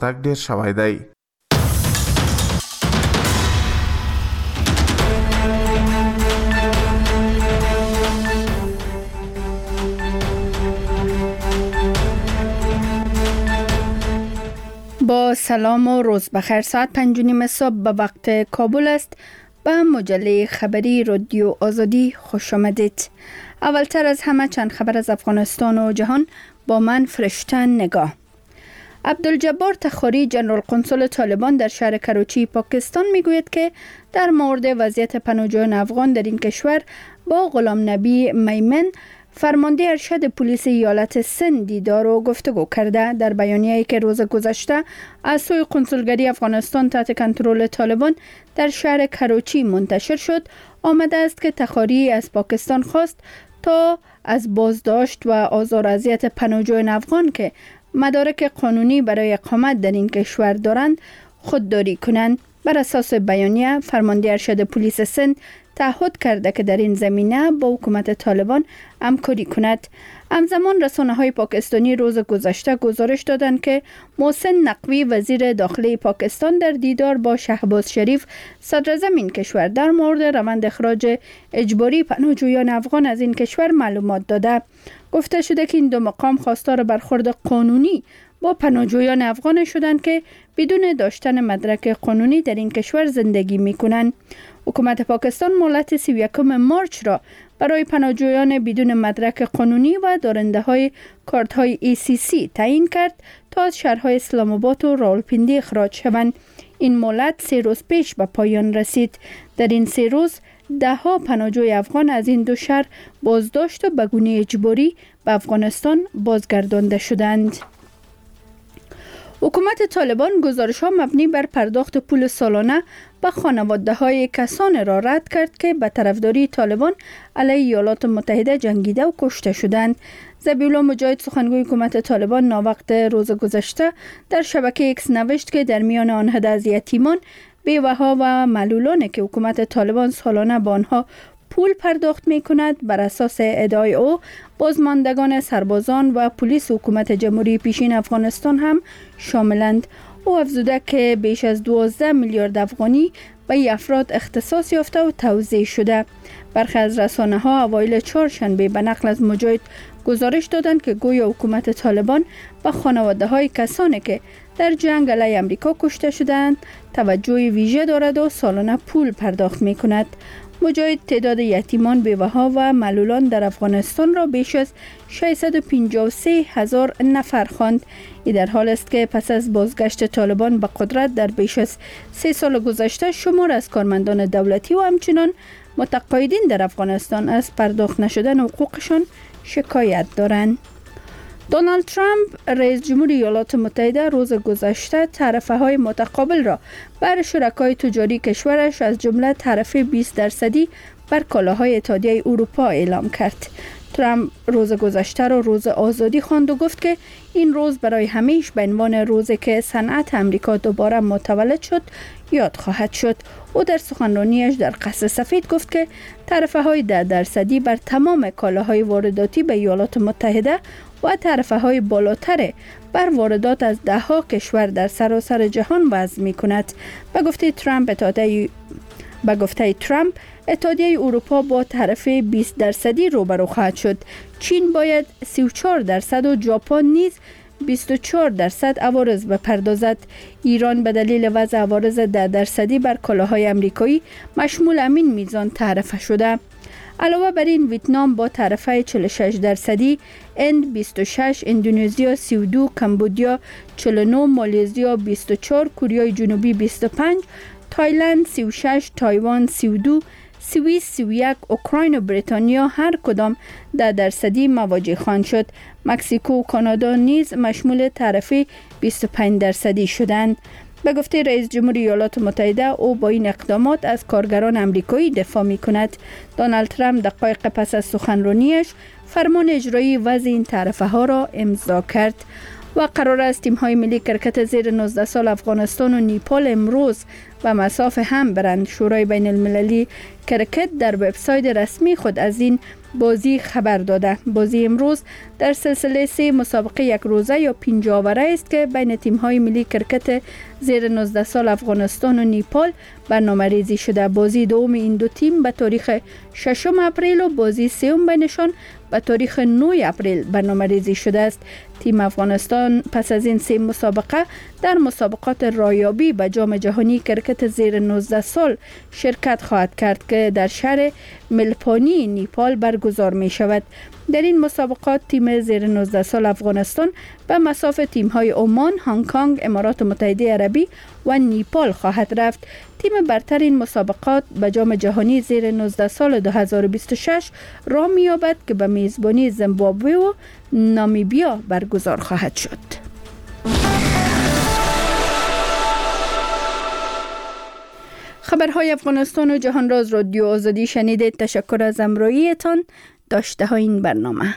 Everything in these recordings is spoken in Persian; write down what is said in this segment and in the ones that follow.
تقدیر شوی دی. با سلام و روز بخیر. ساعت 5:30 صبح به وقت کابل است. به مجله خبری رادیو آزادی خوش آمدید. اولتر از همه چند خبر از افغانستان و جهان با من فرشته نگاه. عبدالجبار تخاری جنرال قنصل طالبان در شهر کراچی پاکستان میگوید که در مورد وضعیت پناهجویان افغان در این کشور با غلام نبی میمن فرمانده ارشد پلیس ایالت سند دیدار و گفتگو کرده. در بیانیه‌ای که روز گذشته از سوی کنسولگری افغانستان تحت کنترل طالبان در شهر کراچی منتشر شد، آمده است که تخاری از پاکستان خواست تا از بازداشت و آزار و اذیت پناهجویان افغان که مدارک قانونی برای اقامت در این کشور دارند خودداری کنند. بر اساس بیانیه فرمانده ارشد پلیس سند تعهد کرده که در این زمینه با حکومت طالبان همکاری کند. همزمان رسانه‌های پاکستانی روز گذشته گزارش دادند که محسن نقوی وزیر داخلی پاکستان در دیدار با شهباز شریف صدر زمین کشور در مورد روند اخراج اجباری پناهجویان افغان از این کشور معلومات داده. گفته شده که این دو مقام خواستار برخورد قانونی با پناهجویان افغان شدند که بدون داشتن مدرک قانونی در این کشور زندگی می‌کنند. حکومت پاکستان مهلت 31 مارچ را برای پناهجویان بدون مدرک قانونی و دارنده‌های کارت‌های ECC تعیین کرد تا از شهرهای اسلام آباد و راولپنڈی اخراج شوند. این مهلت 3 روز پیش به پایان رسید. در این 3 روز ده‌ها پناهجوی افغان از این دو شهر بازداشت و به گونه اجباری به افغانستان بازگردانده شدند. حکومت طالبان گزارش‌ها مبنی بر پرداخت پول سالانه به خانواده‌های کسان را رد کرد که به طرفداری طالبان علیه ایالات متحده جنگیده و کشته شدند. ذبیحالله مجاهد سخنگوی حکومت طالبان ناوقت روز گذشته در شبکه ایکس نوشت که در میان آنها از یتیمان، بیوه‌ها و معلولانی که حکومت طالبان سالانه به آنها پول پرداخت می کند بر اساس ادعای او بازماندگان سربازان و پلیس حکومت جمهوری پیشین افغانستان هم شاملند. او افزوده که بیش از 12 میلیارد افغانی به این افراد اختصاص یافته و توزیع شده. برخی از رسانه‌ها اوایل چهارشنبه به نقل از مجاهد گزارش دادند که گویا حکومت طالبان به خانواده‌های کسانی که در جنگ علیه امریکا کشته شدند توجه ویژه دارد و سالانه پول پرداخت می کند. مجاهد تعداد یتیمان، بیوه‌ها و معلولان در افغانستان را بیش از 653,000 نفر خواند. این در حال است که پس از بازگشت طالبان به قدرت در بیش از 3 سال گذشته شمار از کارمندان دولتی و همچنان متقاعدین در افغانستان از پرداخت نشدن حقوقشان شکایت دارند. دونالد ترامپ رئیس جمهور ایالات متحده روز گذشته تعرفه‌های متقابل را بر شرکای تجاری کشورش از جمله تعرفه 20% بر کالاهای اتحادیه اروپا اعلام کرد. ترامپ روز گذشته را روز آزادی خواند و گفت که این روز برای همیشه به عنوان روزی که صنعت امریکا دوباره متولد شد یاد خواهد شد. او در سخنرانیش در قصر سفید گفت که تعرفه‌های 10% بر تمام کالاهای وارداتی به ایالات متحده و تعرفه‌های بالاتر بر واردات از ده‌ها کشور در سراسر جهان وضع می‌کند. به گفته ترامپ اتحادیه اروپا با تعرفه 20% روبرو خواهد شد. چین باید 34% و ژاپن نیز 24% عوارض بپردازد. ایران به دلیل وضع عوارض 10% بر کالاهای آمریکایی مشمول همین میزان تعرفه شده. علاوه بر این ویتنام با تعرفه 46%، هند 26%، اندونزیا 32%، کمبودیا 49%، مالزیا 24%، کره جنوبی 25%، تایلند 36%، تایوان 32%، سوئیس 31%، اوکراین و بریتانیا هر کدام 10% مواجه خواهند شد. مکزیکو و کانادا نیز مشمول تعرفه 25% شدند. به گفته رئیس جمهور ایالات متحده او با این اقدامات از کارگران آمریکایی دفاع می کند. دونالد ترامپ دقایق پس از سخنرانیش فرمان اجرایی وضع این تعرفه ها را امضا کرد. و قرار است تیم‌های ملی کرکت زیر 19 سال افغانستان و نیپال امروز و مسافه هم برند. شورای بین المللی کرکت در وبسایت رسمی خود از این بازی خبر داده. بازی امروز در سلسله 3 مسابقه یک روزه یا 5 آوره است که بین تیم‌های ملی کرکت زیر 19 سال افغانستان و نیپال برنامه‌ریزی شده. بازی دوم این دو تیم به تاریخ 6 اپریل و بازی سوم بینشان به تاریخ 9 اپریل برنامه‌ریزی شده است. تیم افغانستان پس از این 3 مسابقه در مسابقات رایابی به جام جهانی کرکت زیر 19 سال شرکت خواهد کرد که در شهر ملپانی نیپال برگزار می شود. در این مسابقات تیم زیر 19 سال افغانستان به مصاف تیم‌های عمان، هنگ کنگ، امارات متحده عربی و نیپال خواهد رفت. تیم برتر این مسابقات به جام جهانی زیر 19 سال 2026 راه می‌یابد که به میزبانی زیمبابوه و نامیبیا برگزار خواهد شد. خبرهای افغانستان و جهان راز رادیو آزادی شنیدید. تشکر از همراهیتان. داشته های این برنامه.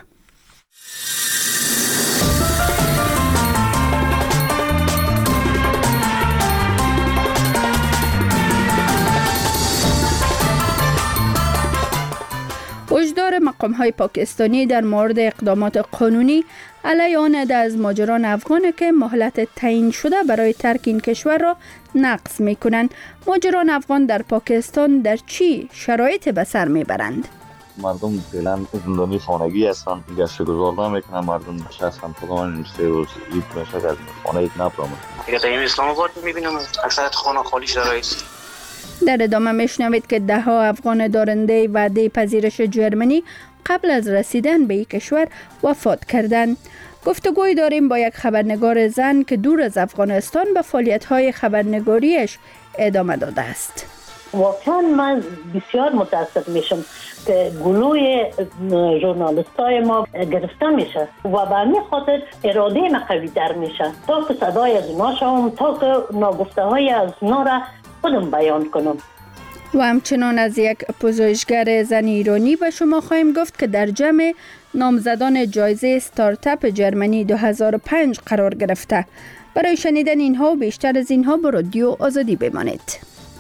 هشدار مقام‌های پاکستانی در مورد اقدامات قانونی علیه آن عده از مهاجران افغان که مهلت تعیین شده برای ترک این کشور را نقض می‌کنند. مهاجران افغان در پاکستان در چی شرایط به سر می‌برند؟ مردم فعلا زندانی خانگی هستن، گشت گذار نمیکنن، مردم نشستن خدا من 3 روز عید میشه از خانه عید نبرم. این اسلام آباد میبینم اکثر خانه خالی شده است. در ادامه میشنوید که ده ها افغان دارنده وعده پذیرش جرمنی قبل از رسیدن به این کشور وفات کردند. گفتگوی داریم با یک خبرنگار زن که دور از افغانستان به فعالیت‌های خبرنگاریش ادامه داده است. واقعا من بسیار متاسف میشم که گلوی ژورنالیستای ما گرفته میشه و به همین خاطر اراده ما قوی در میشه تا که صدای از اونا شوم، تا که ناگفته های از اونا را خودم بیان کنم. و همچنان از یک پژوهشگر زن ایرانی به شما خواهیم گفت که در جمع نامزدان جایزه استارتاپ جرمنی 2005 قرار گرفته. برای شنیدن اینها و بیشتر از اینها با رادیو آزادی بمانید.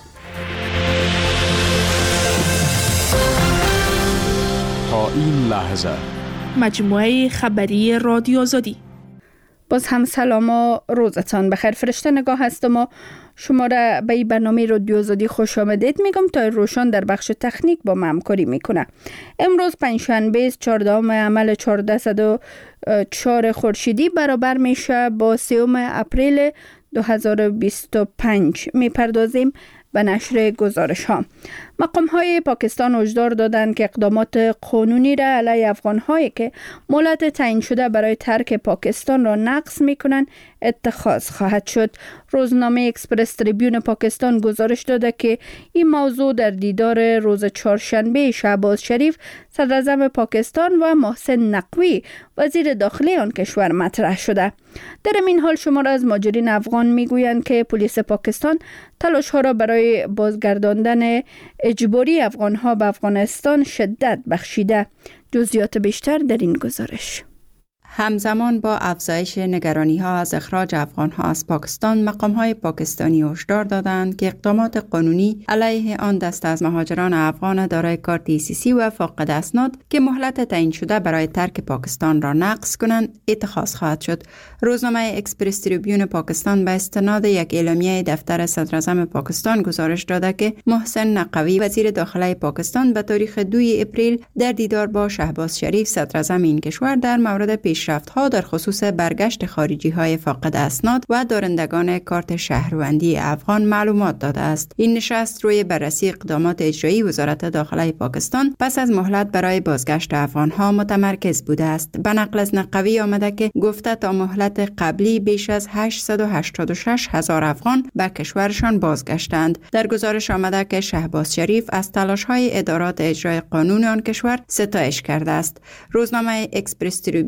تا این لحظه مجموعه خبری رادیو آزادی. باز هم سلام و روزتان بخیر. فرشته نگاه هستم و شما را به این برنامه رادیو آزادی خوش آمدید میگم. تا روشن در بخش تکنیک با ما همکاری میکنه. امروز پنجشنبه 14 عمل 1404 خورشیدی برابر میشه با 3 اپریل 2025. میپردازیم به نشر گزارش ها. مقام های پاکستان هشدار دادند که اقدامات قانونی را علیه افغان هایی که مهلت تعیین شده برای ترک پاکستان را نقض میکنند اتخاذ خواهد شد. روزنامه اکسپرس تریبیون پاکستان گزارش داده که این موضوع در دیدار روز چهارشنبه شهباز شریف صدر اعظم پاکستان و محسن نقوی وزیر داخلی آن کشور مطرح شده. در این حال شمار از مهاجرین افغان میگویند که پلیس پاکستان تلاش ها را برای بازگرداندن اجباری افغان ها به افغانستان شدت بخشیده. جزئیات بیشتر در این گزارش. همزمان با افزایش نگرانی‌ها از اخراج افغان‌ها از پاکستان، مقام‌های پاکستانی هشدار دادند که اقدامات قانونی علیه آن دسته از مهاجران افغان دارای کارت ECC و فاقد اسناد که مهلت تعیین شده برای ترک پاکستان را نقض کنند اتخاذ خواهد شد. روزنامه اکسپرس تریبیون پاکستان به استناد یک اعلامیه دفتر صدر اعظم پاکستان گزارش داده که محسن نقوی وزیر داخلی پاکستان به تاریخ 2 اپریل در دیدار با شهباز شریف صدر اعظم این کشور در مورد پیشرفت‌ها در خصوص برگشت خارجی‌های فاقد اسناد و دارندگان کارت شهروندی افغان معلومات داده است. این نشست روی بررسی اقدامات اجرایی وزارت داخلی پاکستان پس از مهلت برای بازگشت افغان‌ها متمرکز بوده است. به نقل از نقوی آمده که گفته تا مهلت قبلی بیش از 886 هزار افغان به کشورشان بازگشتند. در گزارش آمده که شهباز شریف از تلاش‌های ادارات اجرای قانون آن کشور ستایش کرده است. روزنامه اکسپرس تریبیون پاکستان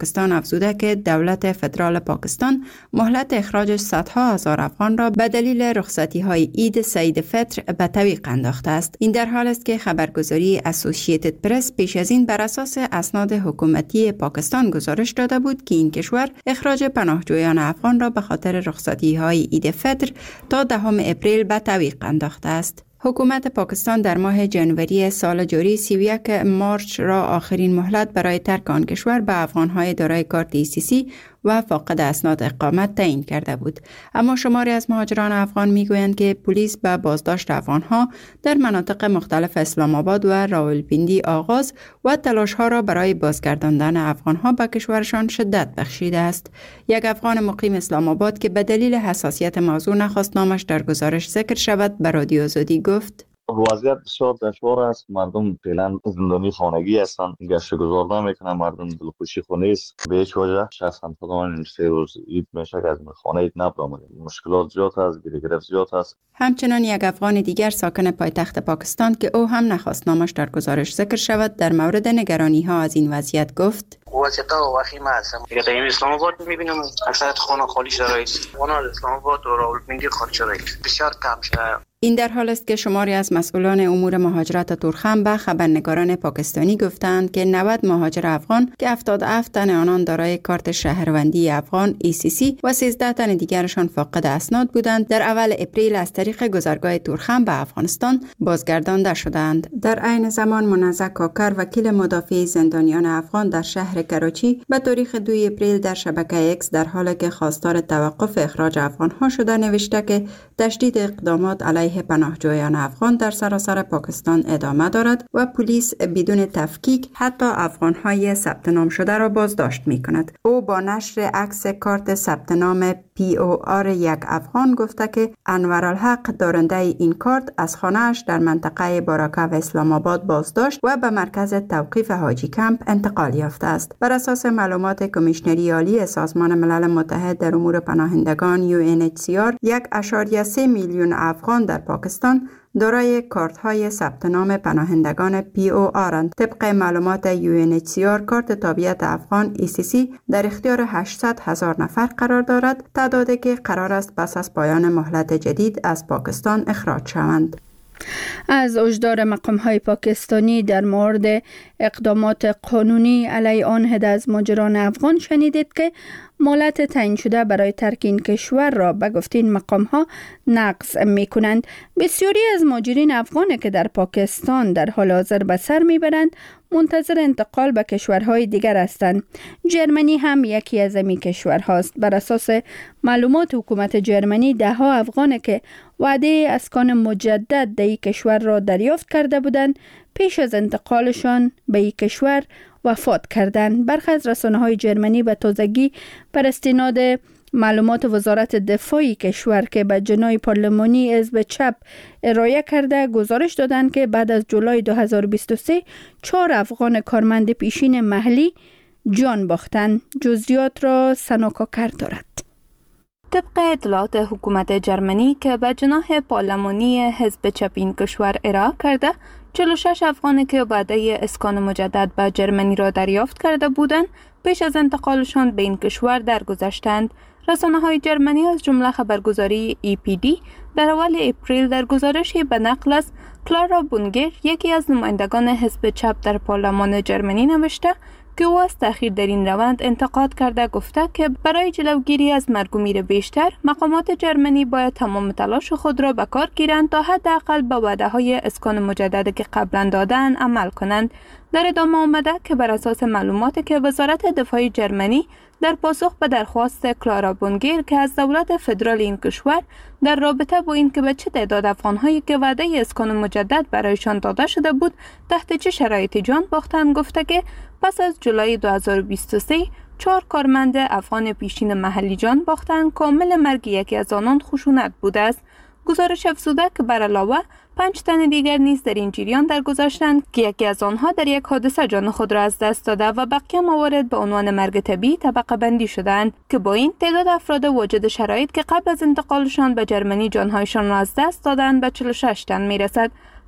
پاکستان افزوده که دولت فدرال پاکستان مهلت اخراج صدها هزار افغان را به دلیل رخصتی‌های عید سعید فطر به تعویق انداخته است. این در حال است که خبرگزاری اسوسییتد پرس پیش از این بر اساس اسناد حکومتی پاکستان گزارش داده بود که این کشور اخراج پناهجویان افغان را به خاطر رخصتی‌های عید فطر تا 10 اپریل به تعویق انداخته است. حکومت پاکستان در ماه جنوری سال جاری 31 مارچ را آخرین مهلت برای ترک آن کشور به افغان‌های دارای کارت ECC و فاقد اسناد اقامت تعیین کرده بود. اما شماری از مهاجران افغان میگویند که پلیس به بازداشت افغان‌ها در مناطق مختلف اسلام آباد و راولپیندی آغاز و تلاش‌ها را برای بازگرداندن افغان‌ها به کشورشان شدت بخشیده است. یک افغان مقیم اسلام آباد که به دلیل حساسیت موضوع نخواست نامش در گزارش ذکر شود به رادیو آزادی گفت: وضعیت بسیار دشوار است. مردم فعلا زندانی خانگی هستند، گشت گذار نمیکنن، مردم دلخوشی خونه است. به هیچ وجه شخصا خودمان این 3 روز عید میشه که از خانه عید نبرآمدیم. مشکلات زیاد است، گرفت زیاد است. همچنان یک افغان دیگر ساکن پایتخت پاکستان که او هم نخواست نامش در گزارش ذکر شود در مورد نگرانی ها از این وضعیت گفت: وضعیت وخیم است. دیگه در اسلام آباد می‌بینم اکثریت خانه خالی شده است. خانه اسلام آباد و راولپیندی خالی شده است. بسیار کم شده. این در حال است که شماری از مسئولان امور مهاجرت تورخم به خبرنگاران پاکستانی گفتند که 90 مهاجر افغان که 77 تن آنان دارای کارت شهروندی افغان ECC و 13 تن دیگرشان فاقد اسناد بودند در اول اپریل از طریق گذرگاه تورخم به افغانستان بازگردانده شدند. در عین زمان منزه کاکر وکیل مدافع زندانیان افغان در شهر کراچی به تاریخ 2 اپریل در شبکه X در حالی که خواستار توقف اخراج افغان‌ها شده نوشته که تشدید اقدامات علیه پناهجویان افغان در سراسر پاکستان ادامه دارد و پلیس بدون تفکیک حتی افغان‌های ثبت نام شده را بازداشت می‌کند. او با نشر عکس کارت ثبت نام POR یک افغان گفته که انورالحق دارنده این کارت از خانه‌اش در منطقه باراکه و اسلام آباد بازداشت و به مرکز توقیف حاجی کمپ انتقال یافته است. بر اساس معلومات کمیشنری عالی سازمان ملل متحد در امور پناهندگان UNHCR 1.3 میلیون افغان در پاکستان دارای کارت‌های ثبت نام پناهندگان POR. طبق معلومات UNHCR کارت تابعیت افغان ECC در اختیار 800,000 نفر قرار دارد، تعدادی که قرار است پس از پایان مهلت جدید از پاکستان اخراج شوند. از هشدار مقام‌های پاکستانی در مورد اقدامات قانونی علیه آن عده از مهاجران افغان شنیدید که مهلت تعیین شده برای ترک این کشور را به گفته این مقام‌ها نقض می‌کنند. بسیاری از مهاجرین افغان که در پاکستان در حال حاضر به سر می‌برند منتظر انتقال به کشورهای دیگر هستند. جرمنی هم یکی از این کشورهاست. بر اساس معلومات حکومت جرمنی 10 افغان که وعده اسکان مجدد در این کشور را دریافت کرده بودند پیش از انتقالشان به این کشور وفات کردند. برخی از رسانه‌های جرمنی به تازگی بر استناد معلومات وزارت دفاع کشور که به جنای پارلمانی حزب چپ ارائه کرده گزارش دادند که بعد از جولای 2023 4 افغان کارمند پیشین محلی جان باختند. جزئیات را سناکاکر دارد. طبق اطلاعات حکومت جرمنی که به جناح پارلمانی حزب چپ این کشور ارائه کرده 46 افغانی که وعده اسکان مجدد به جرمنی را دریافت کرده بودند پیش از انتقالشان به این کشور درگذشتند. رسانه‌های جرمنی از جمله خبرگزاری EPD در اول اپریل در گزارشی به نقل از کلارا بونگر یکی از نمایندگان حزب چپ در پارلمان جرمنی نوشته که او از تأخیر در این روند انتقاد کرده گفته که برای جلوگیری از مرگ و میر بیشتر مقامات جرمنی باید تمام تلاش خود را به کار گیرند تا حداقل به وعده‌های اسکان مجدد که قبلا دادند عمل کنند. در ادامه آمده که بر اساس معلوماتی که وزارت دفاع جرمنی در پاسخ به درخواست کلارا بونگر که از دولت فدرال این کشور در رابطه با این که به چه تعداد افغان‌هایی که وعده اسکان مجدد برایشان داده شده بود تحت چه شرایطی جان باختند گفته که پس از جولای 2023 4 کارمند افغان پیشین محلی جان باختند. کامل مرگ یکی از آنان خشونت بوده است. گزارش افزوده که بر علاوه 5 تن دیگر نیز در این جریان درگذشتند که یکی از آنها در یک حادثه جان خود را از دست داده و بقیه موارد به عنوان مرگ طبیعی طبقه بندی شدند که با این تعداد افراد واجد شرایط که قبل از انتقالشان به جرمنی جانهایشان را از دست دادند به 46 تن میرسد.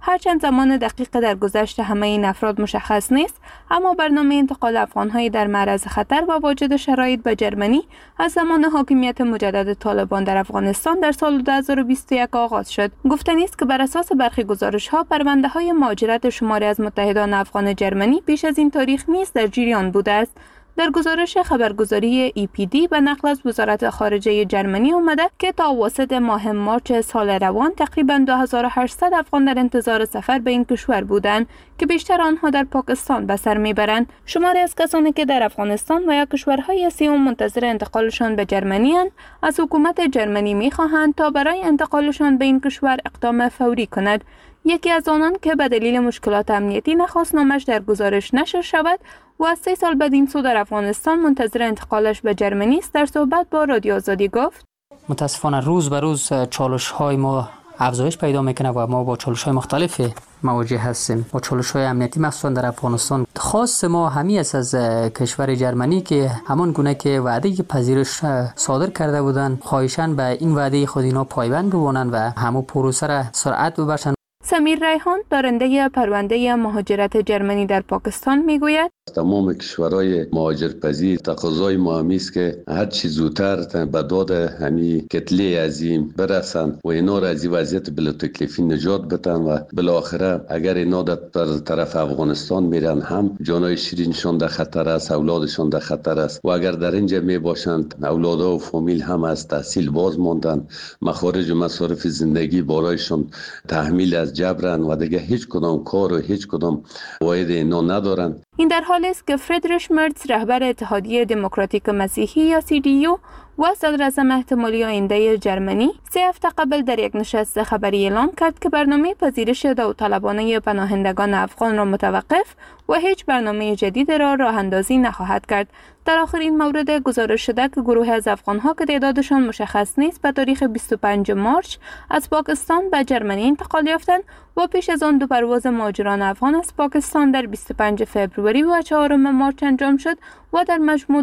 هرچند زمان دقیق در گذشت همه این افراد مشخص نیست، اما برنامه انتقال افغان‌های در معرض خطر و واجد شرایط به جرمنی از زمان حاکمیت مجدد طالبان در افغانستان در سال 2021 آغاز شد. گفتنی است که بر اساس برخی گزارش‌ها پرونده‌های مهاجرت شماری از متحدان افغان جرمنی بیش از این تاریخ نیز در جریان بوده است. در گزارش خبرگزاری EPD به نقل از وزارت خارجه جرمنی آمده که تا اواسط ماه مارچ سال روان تقریباً 2800 افغان در انتظار سفر به این کشور بودند که بیشتر آنها در پاکستان به سر میبرند. شماری از کسانی که در افغانستان و یا کشورهای سوم منتظر انتقالشان به جرمنی اند، از حکومت جرمنی می‌خواهند تا برای انتقالشان به این کشور اقدام فوری کند. یکی از آنان که به دلیل مشکلات امنیتی نخواست نامش در گزارش نشر شود و از 3 سال بعد این سو در افغانستان منتظر انتقالش به جرمنی است، در صحبت با رادیو آزادی گفت: متاسفانه روز به روز چالش‌های ما افزایش پیدا میکنه و ما با چالش‌های مختلفی مواجه هستیم. با چالش‌های امنیتی مخصوصا در افغانستان. خاص ما همین است از کشور جرمنی که همان گونه که وعده پذیرش صادر کرده بودند، خواهشاً به این وعده خود اینا پایبند بمانند و همو پروسه را سرعت ببخشند. سمیر ریحان دارنده پرونده مهاجرت جرمنی در پاکستان میگوید: تمام کشورهای مهاجرپذیر تقاضای ما همی است که هر چی زودتر به داد همین کتله عظیم برسند و اینا را از این وضعیت بلا تکلیفی نجات بدن و بالاخره اگر اینا در طرف افغانستان میرن هم جانای شیرینشان در خطر است، اولادشان در خطر است و اگر در اینجا می باشند اولادها و فامیل هم از تحصیل باز ماندن، مخارج و مصارف زندگی برایشان تحمیل از جبران و دیگه هیچ کدام کار و هیچ کدام واحد اینا ندارن. این در حالی است که فریدریش مرتز رهبر اتحادیه دموکراتیک مسیحی یا CDU و صدراعظم احتمالی آینده جرمنی 3 هفته قبل در یک نشست خبری اعلام کرد که برنامه پذیرش داوطلبانه پناهندگان افغان را متوقف و هیچ برنامه جدید را راه اندازی نخواهد کرد. در آخرین مورد گزارش شده که گروه از افغانها که تعدادشان مشخص نیست به تاریخ 25 مارچ از پاکستان به جرمنی انتقال یافتند و پیش از آن 2 پرواز مهاجران افغان از پاکستان در 25 فوریه و 4 مارچ انجام شد و در مجموع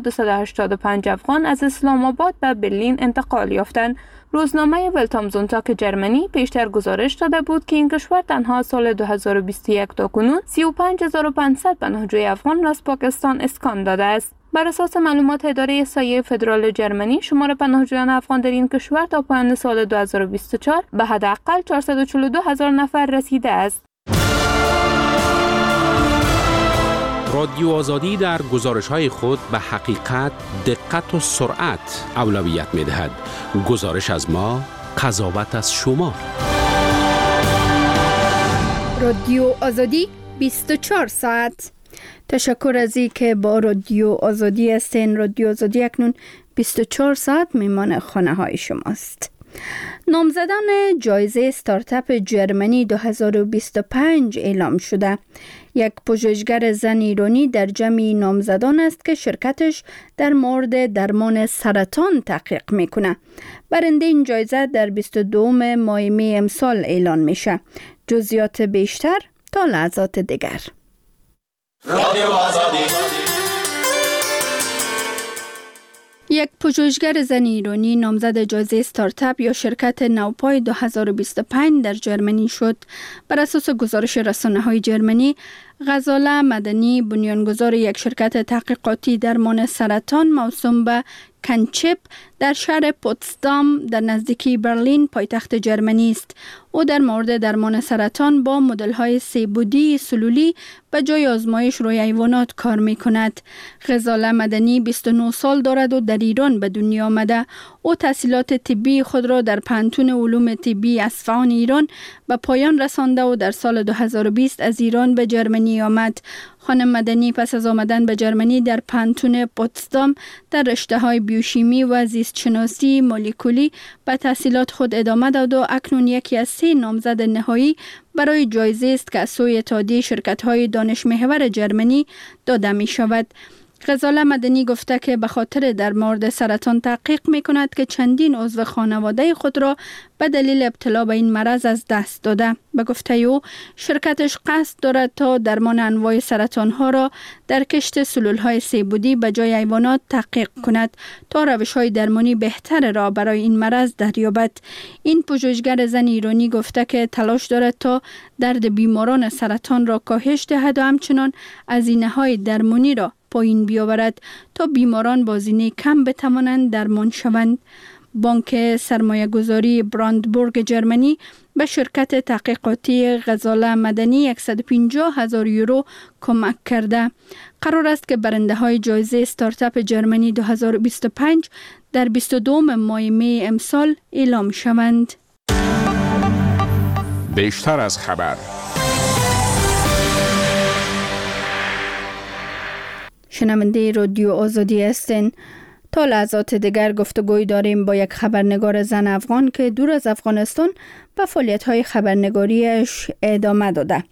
285 افغان از اسلام آباد به برلین انتقال یافتند. روزنامه ولتامزونتاک جرمنی پیشتر گزارش داده بود که این کشور تنها سال 2021 تا کنون 35500 پناهجوی افغان را از پاکستان اسکان داده است. بر اساس معلومات اداره سایه فدرال جرمنی، شمار پناهجویان افغان در این کشور تا پایان سال 2024 به حداقل 442,000 نفر رسیده است. رادیو آزادی در گزارش‌های خود به حقیقت، دقت و سرعت اولویت می‌دهد. گزارش از ما، قضاوت از شما. رادیو آزادی 24 ساعت. تشکر از این که با رادیو آزادی هستین. رادیو آزادی اکنون 24 ساعت میمان خانه های شماست. نامزدان جایزه استارتاپ جرمنی 2025 اعلام شده. یک پژوهشگر زن ایرانی در جمع نامزدان است که شرکتش در مورد درمان سرطان تحقیق میکنه. برنده این جایزه در 22 ماه می امسال اعلان میشه. جزئیات بیشتر تا لحظات دیگر. رادیو آزادی. یک پژوهشگر زن ایرانی نامزد جایزه استارتاپ یا شرکت نوپای 2025 در جرمنی شد. بر اساس گزارش رسانه‌های جرمنی، غزاله مدنی بنیانگذار یک شرکت تحقیقاتی درمان سرطان موسوم به کنچپ در شهر پوتسدام در نزدیکی برلین پایتخت جرمنی است. او در مورد درمان سرطان با مدل‌های سه‌بعدی سلولی به جای آزمایش روی حیوانات کار می‌کند. غزاله مدنی 29 سال دارد و در ایران به دنیا آمده. او تحصیلات طبی خود را در پانتون علوم طبی اصفهان ایران به پایان رسانده و در سال 2020 از ایران به جرمنی آمد. خانم مدنی پس از آمدن به جرمنی در پانتون پوتسدام در رشته‌های بیوشیمی و زیستشناسی مولکولی به تحصیلات خود ادامه داد و اکنون یکی از 3 نامزد نهایی برای جایزه است که از سوی اتحادیه شرکت‌های دانش محور جرمنی داده می شود. غزاله مدنی گفته که به خاطر در مورد سرطان تحقیق می کند که چندین عضو خانواده خود را به دلیل ابتلا به این مرض از دست داده. به گفته او شرکتش قصد دارد تا درمان انواع سرطان ها را در کشت سلول های سه‌بعدی به جای حیوانات تحقیق کند تا روش های درمانی بهتر را برای این مرض دریابد. این پژوهشگر زن ایرانی گفته که تلاش دارد تا درد بیماران سرطان را کاهش دهد و همچنان هزینه های درمانی را پایین بیاورد تا بیماران با هزینه کم بتوانند درمان شوند. بانک سرمایه گذاری براندبورگ جرمنی به شرکت تحقیقاتی غزاله مدنی 150,000 یورو کمک کرده. قرار است که برنده های جایزه استارتاپ جرمنی 2025 در 22 ماه می امسال اعلام شوند. بیشتر از خبر. شنونده رادیو آزادی هستین. تا لحظات دیگر گفتگوی داریم با یک خبرنگار زن افغان که دور از افغانستان به فعالیت‌های خبرنگاریش ادامه داده.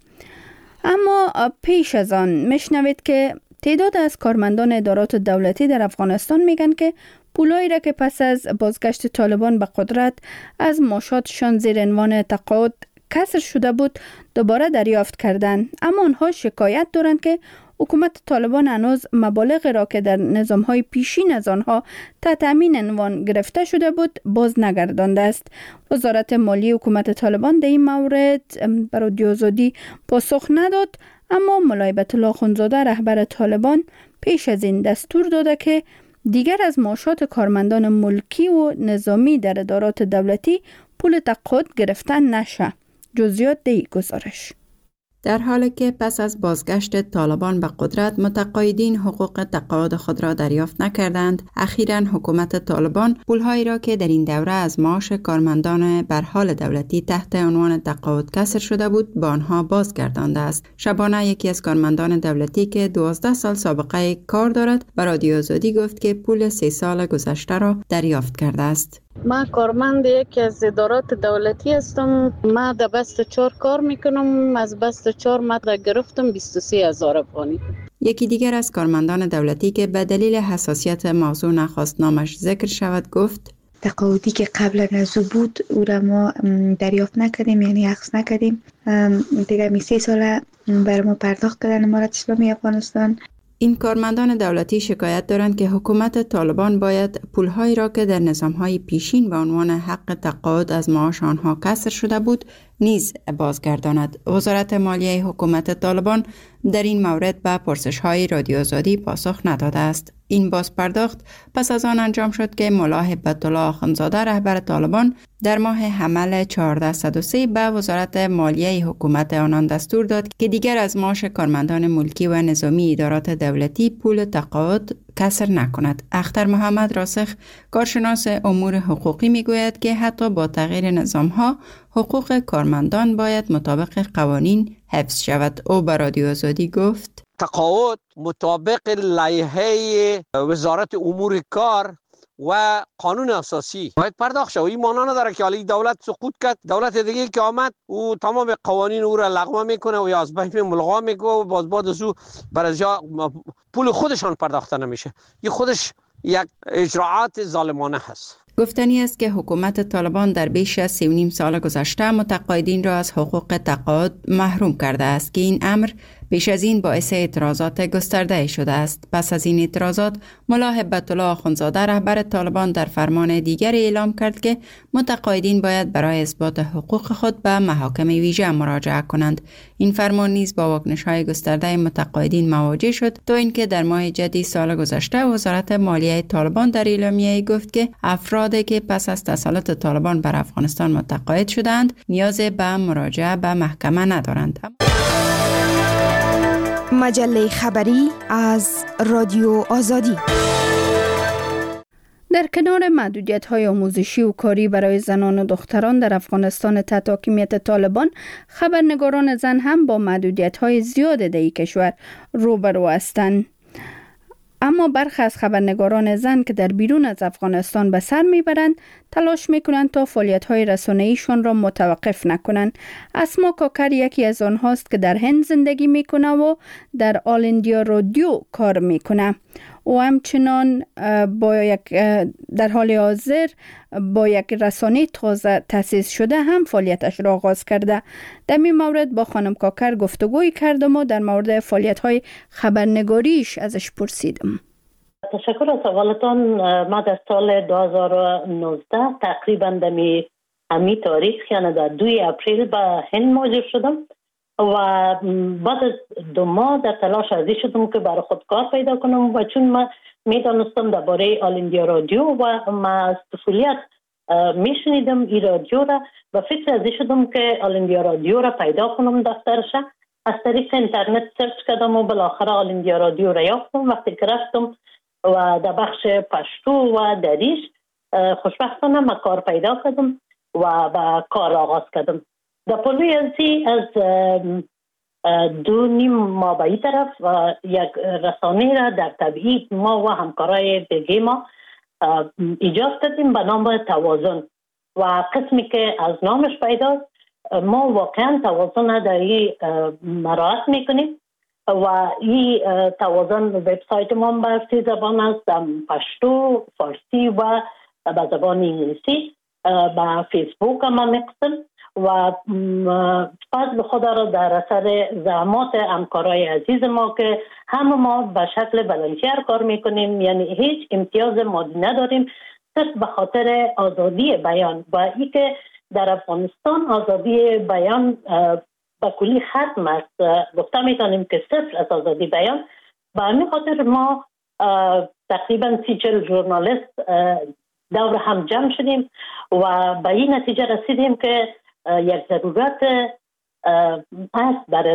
اما پیش از آن میشنوید که تعداد از کارمندان ادارات دولتی در افغانستان میگن که پولایی را که پس از بازگشت طالبان به قدرت از معاشاتشان زیر عنوان تقاعد کسر شده بود دوباره دریافت کردند. اما آنها شکایت دارند که حکومت طالبان هنوز مبالغ را که در نظام‌های پیشین از آنها تحت امین عنوان گرفته شده بود باز نگردانده است. وزارت مالی حکومت طالبان در این مورد بر رادیو آزادی پاسخ نداد، اما مولای بیت الله اخندزاده رهبر طالبان پیش از این دستور داده که دیگر از معاشات کارمندان ملکی و نظامی در ادارات دولتی پول تقاعد گرفتن نشه. جزئیات در گزارش. در حالی که پس از بازگشت طالبان به قدرت متقاعدین حقوق تقاعد خود را دریافت نکردند، اخیراً حکومت طالبان پولهایی را که در این دوره از معاش کارمندان بر حال دولتی تحت عنوان تقاعد کسر شده بود به آنها بازگردانده است. شبانه یکی از کارمندان دولتی که 12 سال سابقه کار دارد به رادیو آزادی گفت که پول 3 سال گذشته را دریافت کرده است. من کارمند یکی از ادارات دولتی هستم. من در بست 4 کار میکنم. از بست 4 من گرفتم 23,000 افغانی. یکی دیگر از کارمندان دولتی که به دلیل حساسیت موضوع نخواست نامش ذکر شود گفت تقاعدی که قبل از او بود او را ما دریافت نکردیم، یعنی اخذ نکردیم. دیگه 3 سال بر ما پرداخت کردن امارت اسلامی افغانستان. این کارمندان دولتی شکایت دارند که حکومت طالبان باید پولهایی را که در نظام‌های پیشین به عنوان حق تقاعد از معاش آنها کسر شده بود نیز بازگرداند. وزارت مالیه حکومت طالبان در این مورد به پرسش‌های رادیو آزادی پاسخ نداده است. این بازپرداخت پس از آن انجام شد که مولای بیت الله اخندزاده رهبر طالبان در ماه حمل 1403 به وزارت مالیه حکومت آنان دستور داد که دیگر از معاش کارمندان ملکی و نظامی ادارات دولتی پول تقاعد کسر نکند. اختر محمد راسخ کارشناس امور حقوقی میگوید که حتی با تغییر نظام‌ها حقوق کارمندان باید مطابق قوانین حفظ شود. او به رادیو آزادی گفت تقاعد مطابق لایحه وزارت امور کار و قانون اساسی باید پرداخت شود. این معنا نداره که حالی دولت سقوط کرد، دولت دیگه که آمد او تمام قوانین او را لغو میکنه و یا از بین ملغا میکنه و باز بعد از او برای پول خودشان پرداخته نمیشه. این خودش یک اجراعات ظالمانه هست. گفتنی است که حکومت طالبان در بیش از 3.5 سال گذشته متقاعدین را از حقوق تقاعد محروم کرده است که این امر پیش از این باعث اعتراضات گسترده شده است. پس از این اعتراضات مولای بیت الله اخندزاده رهبر طالبان در فرمان دیگر اعلام کرد که متقاعدین باید برای اثبات حقوق خود به محاکم ویژه مراجعه کنند. این فرمان نیز با واکنش‌های گسترده متقاعدین مواجه شد تا اینکه در ماه جدی سال گذشته وزارت مالیه طالبان در اعلامیه گفت که افرادی که پس از تسلط طالبان بر افغانستان متقاعد شدند نیاز به مراجعه به محکمه ندارند. مجله خبری از رادیو آزادی. در کنار محدودیت‌های آموزشی و کاری برای زنان و دختران در افغانستان تحت حاکمیت طالبان، خبرنگاران زن هم با محدودیت‌های زیاد در این کشور روبرو هستند. اما برخی از خبرنگاران زن که در بیرون از افغانستان به سر میبرند تلاش میکنند تا فعالیت‌های رسانه‌ایشان را متوقف نکنند. اسما کاکر یکی از آنهاست که در هند زندگی میکنه و در آل اندیا رادیو کار میکنه و همچنان در حال حاضر با یک رسانه تازه تأسیس شده هم فعالیتش را آغاز کرده. در این مورد با خانم کاکر گفتگوی کردم و در مورد فعالیت‌های خبرنگاریش ازش پرسیدم. تشکر از سوالتان. ما در سال 2019 تقریبا در همی تاریخ یعنی در 2 اپریل به هند مهاجر شدم و بعد از 2 ماه در تلاش ازی شدم که برای خود کار پیدا کنم و چون من میدانستم درباره آل اندیا رادیو و ما از طفولیت میشنیدم این رادیو را و فکر ازی شدم که آل اندیا رادیو را پیدا کنم دفترش. از طریق اینترنت سرچ کردم و بالاخره آل اندیا رادیو را یافتم. وقتی که رفتم و در بخش پشتو و دریش خوشبختانه من کار پیدا کردم و با کار آغاز کردم. در پلوی ازی از 2.5 ماه به این طرف یک رسانه را در تبعید ما و همکارای دیگه ما ایجاد کردیم به نام توازن و قسمی که از نامش پیداست ما واقعا توازن در این مراعات میکنیم و این توازن وبسایت ما به 3 زبان است، پشتو، فارسی و به زبان انگلیسی. با فیسبوک هم میقسم و فضل خدا را در اثر زحمات همکارای عزیز ما که همه ما به شکل والنتیر کار میکنیم، یعنی هیچ امتیاز مادی نداریم، صرف به خاطر آزادی بیان و ای که در افغانستان آزادی بیان به کلی ختم است. گفته میتونیم که صفر از آزادی بیان. به همین خاطر ما تقریبا 30 ژورنالیست دور هم جمع شدیم و به این نتیجه رسیدیم که یک ضرورت هست برای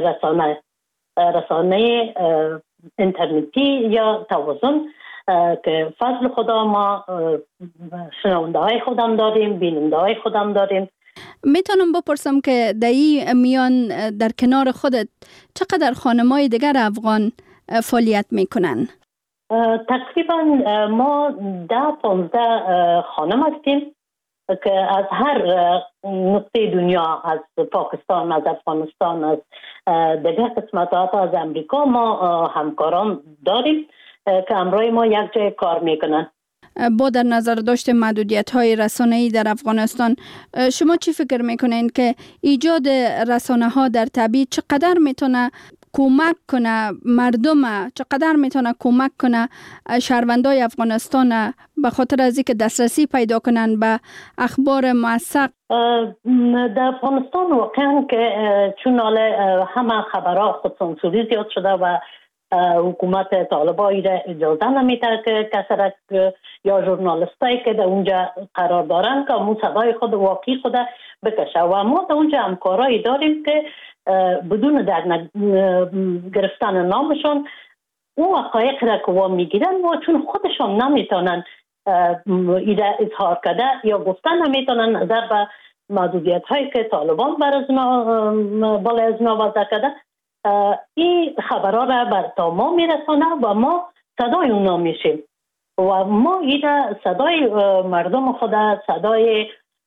رسانه اینترنتی یا توازن که فضل خدا ما شنونده های خودم داریم، بیننده های خودم داریم. میتونم بپرسم که در این میان در کنار خودت چقدر خانم‌های دیگر افغان فعالیت میکنن؟ تقریبا ما 10-15 خانم هستیم که از هر نقطه دنیا، از پاکستان، از افغانستان، از دیگر قسمت‌ها، از امریکا ما همکاران داریم که همراه ما یک جای کار میکنن. با در نظر داشت محدودیت‌های رسانه‌ای در افغانستان، شما چی فکر میکنین که ایجاد رسانه‌ها در تبعید چقدر میتونه کمک کنه مردم، چقدر میتونه کمک کنه شهروندای افغانستان به خاطر از اینکه دسترسی پیدا کنن به اخبار موثق؟ در افغانستان واقعا که چون همه خبرها خودسانسوری زیاد شده و حکومت طالبایی را اجازه نمیده که کسرک یا ژورنالیستایی که در اونجا قرار دارن که مو صدای خود واقعی خود بکشه و ما در اونجا همکارایی داریم که بدون در گرفتن نامشون اون حقایق را که میگیرن و چون خودشون نمیتونن ایده اظهار کرده یا گفتن نمیتونن نظر به محدودیت هایی که طالبان بالای از ما وضع کرده، این خبرها را بر تا ما میرسانه و ما صدای اونا میشیم و ما ایده صدای مردم خود، صدای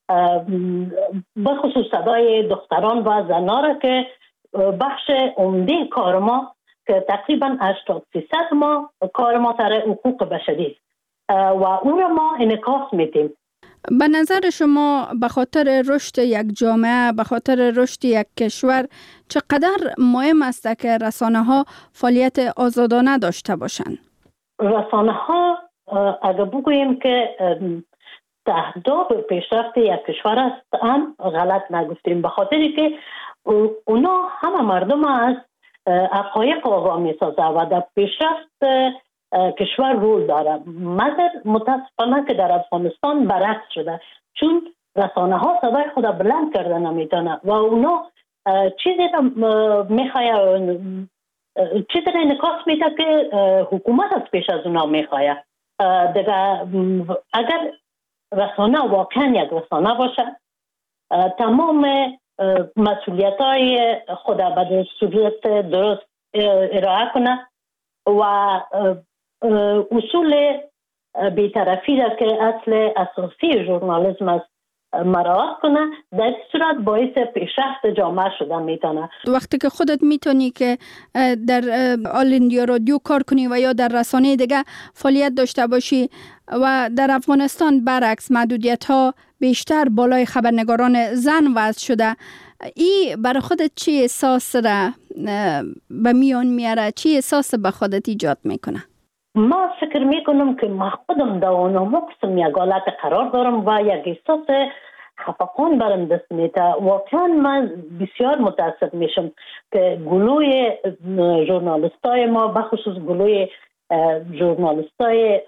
بخصوص صدای دختران و زنان را که بخش عمده کار ما که تقریبا 80% ما کار ما سر حقوق بشری و اون را ما انعکاس میدیم. به نظر شما به خاطر رشد یک جامعه، به خاطر رشد یک کشور چقدر مهم است که رسانه ها فعالیت آزادانه داشته باشند؟ رسانه ها اگر بگوییم که تهداب پیشرفت یک کشور است هم غلط نگفتیم، به خاطری که اونا همه مردم از حقایق آقا می سازه و در پیشرفت کشور رول داره. مگر متاسفانه که در افغانستان برعکس شده، چون رسانه ها صدای خود بلند کرده نمیتونه و اونا چیزی را میخواه، چیزی را انعکاس میده که حکومت از پیش از اونا میخواه. دیگه اگر رسانه واقعا یک رسانه باشه، تمام مسئولیت های خود به صورت درست ارائه کنه و اصول بی‌طرفی را که اصل اساسی ژورنالیسم است مراعات کنه، در صورت باعث پیشرفت جامعه شده میتونه. وقتی که خودت میتونی که در آل اندیا رادیو کار کنی و یا در رسانه دیگه فعالیت داشته باشی و در افغانستان برعکس محدودیت ها بیشتر بالای خبرنگاران زن وضع شده، ای برای خودت چی احساس را به میان میاره؟ چی احساس به خودت ایجاد میکنه؟ ما فکر میکنم که ما خودم در اونم قسم یک حالت قرار دارم و یک احساس خفقان برم دست میده. واقعا من بسیار متاسف میشم که گلوی ژورنالیستای ما، بخصوص گلوی ژورنالیستای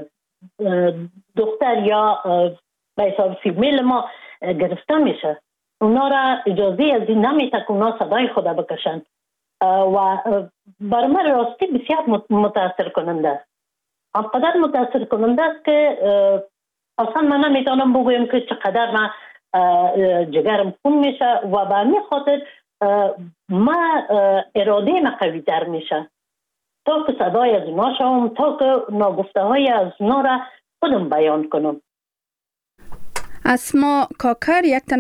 دختر یا به حساب فیمیل ما گرفته میشه. اونا را اجازه از این نمیده که اونا صدای خود بکشن و برای من راستی بسیار متاثر کننده است. آنقدر متاثر کننده است که اصلا من نمیتونم بگویم که چقدر من جگرم خون میشه و به همین خاطر ما اراده ما قوی تر میشه تا که صدای از اونا شوم، تا که ناگفته های از اونا را خودم بیان کنم. اسما کاکر یک